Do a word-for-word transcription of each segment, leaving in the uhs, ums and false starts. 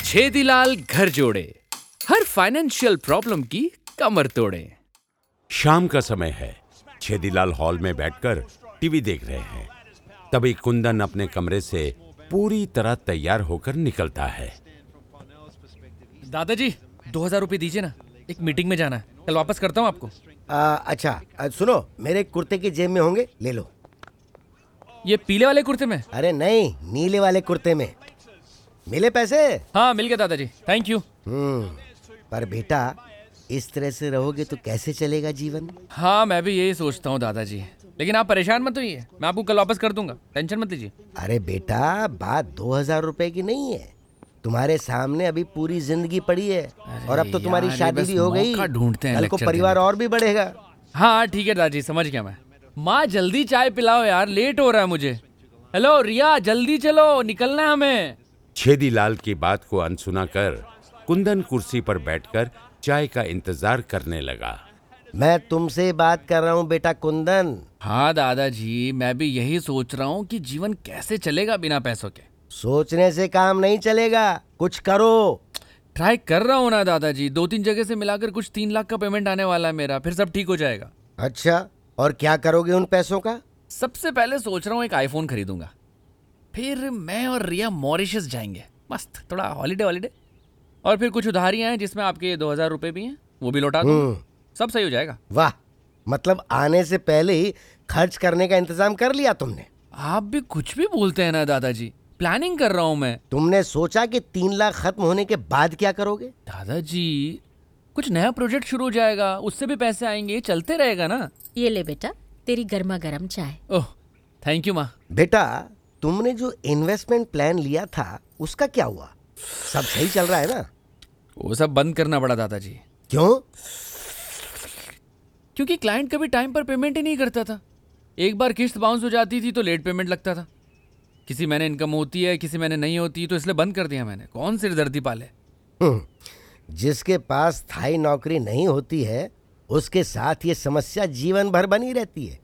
छेदीलाल घर जोड़े, हर financial problem की कमर तोड़े। शाम का समय है। छेदीलाल हॉल में बैठकर टीवी देख रहे हैं। तभी कुंदन अपने कमरे से पूरी तरह तैयार होकर निकलता है। दादाजी, दो हजार रुपये दीजिए ना, एक मीटिंग में जाना है, कल वापस करता हूँ आपको। आ, अच्छा आ, सुनो, मेरे कुर्ते की जेब में होंगे, ले लो। ये पीले वाले कुर्ते में? अरे नहीं, नीले वाले कुर्ते में। मिले पैसे? हाँ मिल गया दादाजी, थैंक यू। हम्म पर बेटा, इस तरह से रहोगे तो कैसे चलेगा जीवन? हाँ मैं भी यही सोचता हूँ दादाजी, लेकिन आप परेशान मत होइए, मैं आपको कल वापस कर दूंगा, टेंशन मत लीजिए। अरे बेटा, बात दो हजार रुपए की नहीं है। तुम्हारे सामने अभी पूरी जिंदगी पड़ी है, और अब तो तुम्हारी शादी भी हो गई, कल को परिवार और भी बढ़ेगा। हाँ ठीक है दादाजी, समझ गया मैं। माँ जल्दी चाय पिलाओ यार, लेट हो रहा है मुझे। हेलो रिया, जल्दी चलो, निकलना है हमें। छेदीलाल की बात को अनसुना कर कुंदन कुर्सी पर बैठकर चाय का इंतजार करने लगा। मैं तुमसे बात कर रहा हूँ बेटा कुंदन। हाँ दादाजी, मैं भी यही सोच रहा हूँ कि जीवन कैसे चलेगा बिना पैसों के। सोचने से काम नहीं चलेगा, कुछ करो। ट्राई कर रहा हूँ ना दादाजी, दो तीन जगह से मिलाकर कुछ तीन लाख का पेमेंट आने वाला है मेरा, फिर सब ठीक हो जाएगा। अच्छा, और क्या करोगे उन पैसों का? सबसे पहले सोच रहा हूँ एक आईफोन खरीदूंगा, फिर मैं और रिया मॉरिशस जाएंगे, मस्त थोड़ा हॉलीडे हॉलीडे, और फिर कुछ उधारियां हैं जिसमें आपके दो हजार रुपए भी हैं, वो भी लौटा दूंगा, सब सही हो जाएगा। वाह, मतलब आने से पहले ही खर्च करने का इंतजाम कर लिया तुमने। आप भी कुछ भी बोलते हैं ना दादाजी, प्लानिंग कर रहा हूँ मैं। तुमने सोचा कि तीन लाख खत्म होने के बाद क्या करोगे? दादाजी कुछ नया प्रोजेक्ट शुरू हो जाएगा, उससे भी पैसे आएंगे, चलते रहेगा ना। ये ले बेटा, तेरी गर्मा गर्म चाय। ओह थैंक यू माँ। बेटा, तुमने जो इन्वेस्टमेंट प्लान लिया था उसका क्या हुआ? सब सही चल रहा है ना? वो सब बंद करना पड़ा दादाजी। क्यों? क्योंकि क्लाइंट कभी टाइम पर पेमेंट ही नहीं करता था। एक बार किस्त बाउंस हो जाती थी तो लेट पेमेंट लगता था। किसी महीने इनकम होती है, किसी महीने नहीं होती, तो इसलिए बंद कर दिया मैंने। कौन सिरदर्दी पाले। जिसके पास स्थायी नौकरी नहीं होती है उसके साथ ये समस्या जीवन भर बनी रहती है।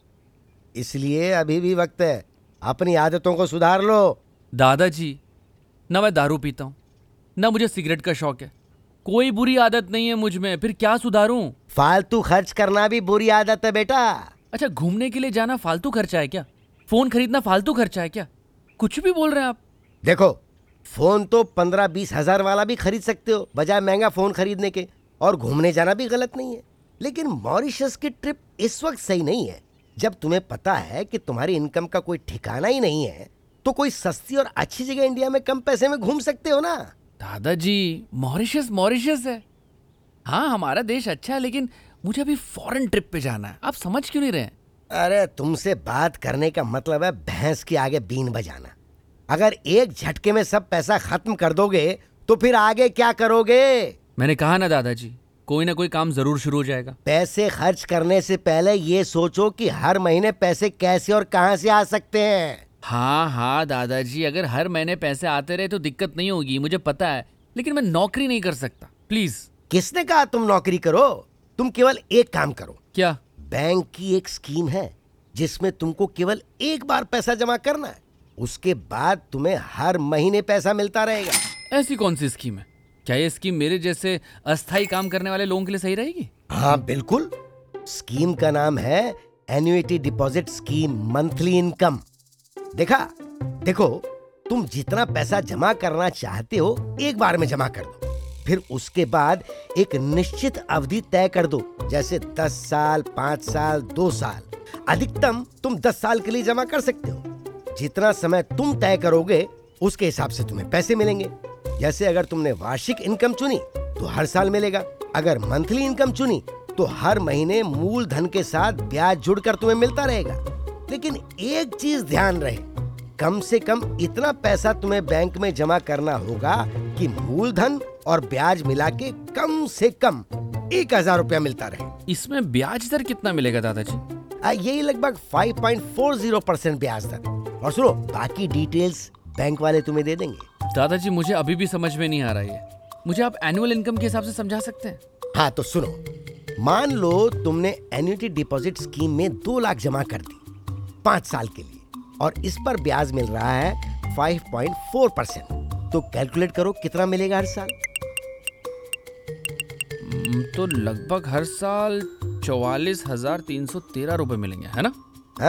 इसलिए अभी भी वक्त है, अपनी आदतों को सुधार लो। दादाजी, ना मैं दारू पीता हूँ, ना मुझे सिगरेट का शौक है, कोई बुरी आदत नहीं है मुझ में, फिर क्या सुधारूं? फालतू खर्च करना भी बुरी आदत है बेटा। अच्छा, घूमने के लिए जाना फालतू खर्चा है क्या? फोन खरीदना फालतू खर्चा है क्या? कुछ भी बोल रहे हैं आप। देखो, फोन तो पंद्रह बीस हजार वाला भी खरीद सकते हो बजाय महंगा फोन खरीदने के, और घूमने जाना भी गलत नहीं है। लेकिन मॉरिशस की ट्रिप इस वक्त सही नहीं है, जब तुम्हें पता है कि तुम्हारी इनकम का कोई ठिकाना ही नहीं है। तो कोई सस्ती और अच्छी जगह इंडिया में कम पैसे में घूम सकते हो ना। दादाजी, मॉरिशस मॉरिशस है, हाँ हमारा देश अच्छा है, लेकिन मुझे अभी फॉरेन ट्रिप पे जाना है। आप समझ क्यों नहीं रहे? अरे तुमसे बात करने का मतलब है भैंस के आगे बीन बजाना। अगर एक झटके में सब पैसा खत्म कर दोगे तो फिर आगे क्या करोगे? मैंने कहा ना दादाजी, कोई ना कोई काम जरूर शुरू हो जाएगा। पैसे खर्च करने से पहले ये सोचो कि हर महीने पैसे कैसे और कहां से आ सकते हैं। हाँ हाँ दादाजी, अगर हर महीने पैसे आते रहे तो दिक्कत नहीं होगी, मुझे पता है, लेकिन मैं नौकरी नहीं कर सकता। प्लीज। किसने कहा तुम नौकरी करो? तुम केवल एक काम करो। क्या? बैंक की एक स्कीम है जिसमें तुमको केवल एक बार पैसा जमा करना है, उसके बाद तुम्हें हर महीने पैसा मिलता रहेगा। ऐसी कौन सी स्कीम है? क्या ये स्कीम मेरे जैसे अस्थायी काम करने वाले लोगों के लिए सही रहेगी? हाँ बिल्कुल। स्कीम का नाम है annuity deposit scheme monthly income. देखा देखो, तुम जितना पैसा जमा करना चाहते हो एक बार में जमा कर दो, फिर उसके बाद एक निश्चित अवधि तय कर दो, जैसे दस साल, पाँच साल, दो साल। अधिकतम तुम दस साल के लिए जमा कर सकते हो। जितना समय तुम तय करोगे उसके हिसाब से तुम्हें पैसे मिलेंगे। जैसे अगर तुमने वार्षिक इनकम चुनी तो हर साल मिलेगा, अगर मंथली इनकम चुनी तो हर महीने मूलधन के साथ ब्याज जुड़कर तुम्हें मिलता रहेगा। लेकिन एक चीज ध्यान रहे, कम से कम इतना पैसा तुम्हें बैंक में जमा करना होगा कि मूलधन और ब्याज मिला के कम से कम एक हजार रुपया मिलता रहे। इसमें ब्याज दर कितना मिलेगा दादाजी? यही लगभग पाँच पॉइंट चार शून्य परसेंट ब्याज दर। और सुनो, बाकी डिटेल्स बैंक वाले तुम्हें दे देंगे। दादाजी, मुझे अभी भी समझ में नहीं आ रहा है, मुझे आप एनुअल इनकम के हिसाब से समझा सकते हैं? हाँ तो सुनो, मान लो तुमने एन्युइटी डिपॉजिट स्कीम में दो लाख जमा कर दी पाँच साल के लिए, और इस पर ब्याज मिल रहा है पाँच पॉइंट चार परसेंट। तो कैलकुलेट करो कितना मिलेगा हर साल। हम्म, तो लगभग हर साल चौवालीस हजार तीन सौ तेरह रुपए मिलेंगे, है ना?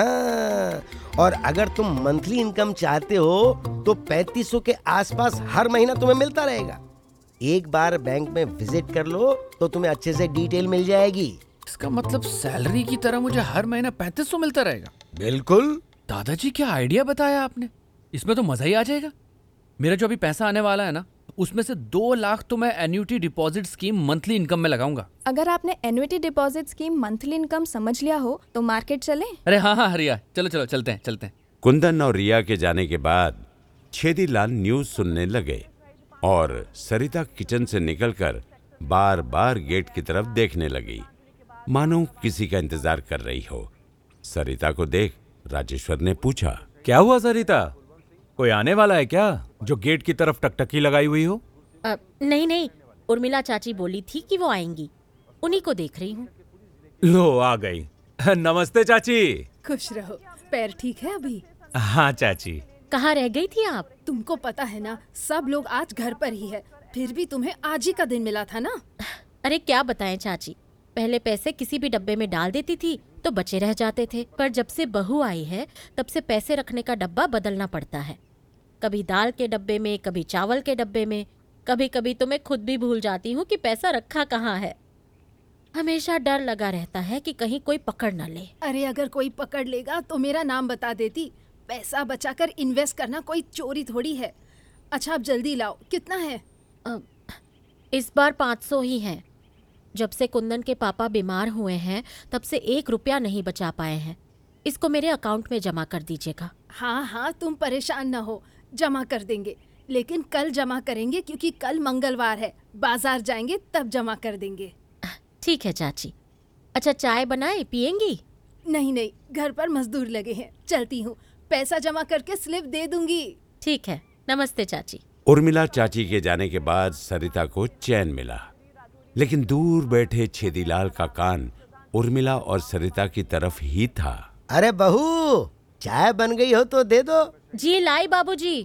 हाँ, और अगर तुम मंथली इनकम चाहते हो तो पैंतीस सौ के आसपास हर महीना तुम्हें मिलता रहेगा। एक बार बैंक में विजिट कर लो तो तुम्हें अच्छे से डिटेल मिल जाएगी। इसका मतलब सैलरी की तरह मुझे हर महीना पैंतीस सौ मिलता रहेगा? बिल्कुल। दादाजी क्या आइडिया बताया आपने, इसमें तो मजा ही आ जाएगा। मेरा जो अभी पैसा आने वाला है ना, उसमें से दो लाख तो मैं annuity deposit scheme monthly income में लगाऊंगा। अगर आपने annuity deposit scheme monthly income समझ लिया हो तो मार्केट चलें? अरे हाँ हाँ रिया, चलो चलो चलते हैं चलते हैं। कुंदन और रिया के जाने के बाद छेदीलाल न्यूज सुनने लगे और सरिता किचन से निकलकर बार बार गेट की तरफ देखने लगी, मानो किसी का इंतजार कर रही हो। सरिता को देख राजेश्वर ने पूछा, क्या हुआ सरिता, कोई आने वाला है क्या जो गेट की तरफ टकटकी लगाई हुई हो? अ, नहीं नहीं, उर्मिला चाची बोली थी कि वो आएंगी, उन्हीं को देख रही हूँ। लो आ गई। नमस्ते चाची। खुश रहो। पैर ठीक है अभी? हाँ चाची। कहाँ रह गई थी आप? तुमको पता है ना, सब लोग आज घर पर ही है, फिर भी तुम्हें आज ही का दिन मिला था ना। अरे क्या बताएं चाची, पहले पैसे किसी भी डब्बे में डाल देती थी तो बचे रह जाते थे, पर जब से बहू आई है तब से पैसे रखने का डब्बा बदलना पड़ता है। कभी दाल के डब्बे में, कभी चावल के डब्बे में, कभी कभी तो मैं खुद भी भूल जाती हूँ कि पैसा रखा कहाँ है। हमेशा डर लगा रहता है कि कहीं कोई पकड़ न ले। अरे अगर कोई पकड़ लेगा तो मेरा नाम बता देती। पैसा बचाकर इन्वेस्ट करना कोई चोरी थोड़ी है। अच्छा अब जल्दी लाओ, कितना है? अ, इस बार पाँच सौ ही है। जब से कुंदन के पापा बीमार हुए हैं तब से एक रुपया नहीं बचा पाए हैं। इसको मेरे अकाउंट में जमा कर दीजिएगा। हाँ हाँ तुम परेशान न हो, जमा कर देंगे, लेकिन कल जमा करेंगे क्योंकि कल मंगलवार है, बाजार जाएंगे तब जमा कर देंगे। ठीक है चाची। अच्छा चाय बनाए, पियेंगी? नहीं नहीं, घर पर मजदूर लगे हैं, चलती हूँ, पैसा जमा करके स्लिप दे दूंगी। ठीक है, नमस्ते चाची। उर्मिला चाची के जाने के बाद सरिता को चैन मिला, लेकिन दूर बैठे छेदीलाल का कान उर्मिला और सरिता की तरफ ही था। अरे बहू, चाय बन गई हो तो दे दो। जी लाई बाबूजी।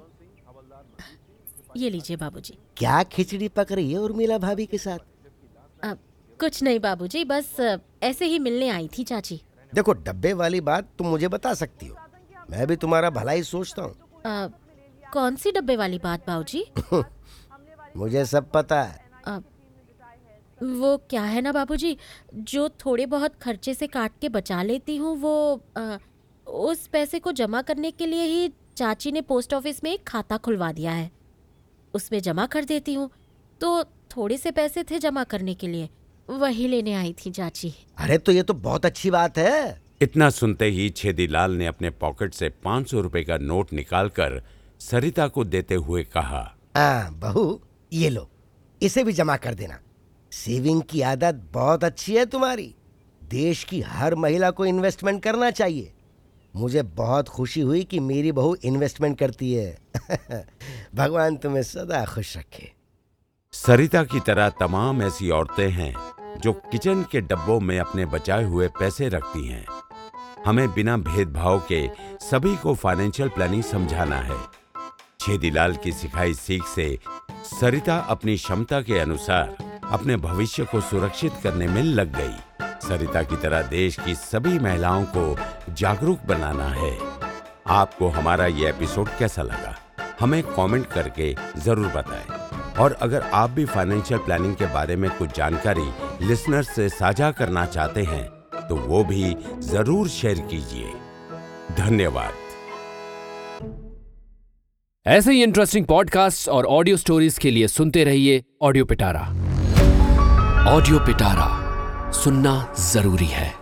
ये लीजिए बाबूजी। क्या खिचड़ी पक रही है उर्मिला भाभी के साथ? अब कुछ नहीं बाबूजी, बस ऐसे ही मिलने आई थी चाची। देखो डब्बे वाली बात तुम मुझे बता सकती हो, मैं भी तुम्हारा भला ही सोचता हूँ। कौन सी डब्बे वाली बात बाबूजी? मुझे सब पता है। आ, वो क्या है ना बाबूजी, जो थोड़े बहुत खर्चे से काट के बचा लेती हूँ वो आ, उस पैसे को जमा करने के लिए ही चाची ने पोस्ट ऑफिस में एक खाता खुलवा दिया है, उसमें जमा कर देती हूँ। तो थोड़े से पैसे थे जमा करने के लिए, वही लेने आई थी चाची। अरे तो ये तो बहुत अच्छी बात है। इतना सुनते ही छेदीलाल ने अपने पॉकेट से पाँच सौ रुपए का नोट निकालकर सरिता को देते हुए कहा, आ, बहू ये लो, इसे भी जमा कर देना। सेविंग की आदत बहुत अच्छी है तुम्हारी। देश की हर महिला को इन्वेस्टमेंट करना चाहिए। मुझे बहुत खुशी हुई कि मेरी बहू इन्वेस्टमेंट करती है। भगवान तुम्हें सदा खुश रखे। सरिता की तरह तमाम ऐसी औरतें हैं जो किचन के डब्बों में अपने बचाए हुए पैसे रखती हैं। हमें बिना भेदभाव के सभी को फाइनेंशियल प्लानिंग समझाना है। छेदीलाल की सिखाई सीख से सरिता अपनी क्षमता के अनुसार अपने भविष्य को सुरक्षित करने में लग गई। सरिता की तरह देश की सभी महिलाओं को जागरूक बनाना है। आपको हमारा ये एपिसोड कैसा लगा, हमें कमेंट करके जरूर बताएं। और अगर आप भी फाइनेंशियल प्लानिंग के बारे में कुछ जानकारी लिसनर्स से साझा करना चाहते हैं तो वो भी जरूर शेयर कीजिए। धन्यवाद। ऐसे ही इंटरेस्टिंग पॉडकास्ट और ऑडियो स्टोरीज के लिए सुनते रहिए ऑडियो पिटारा। ऑडियो पिटारा सुनना जरूरी है।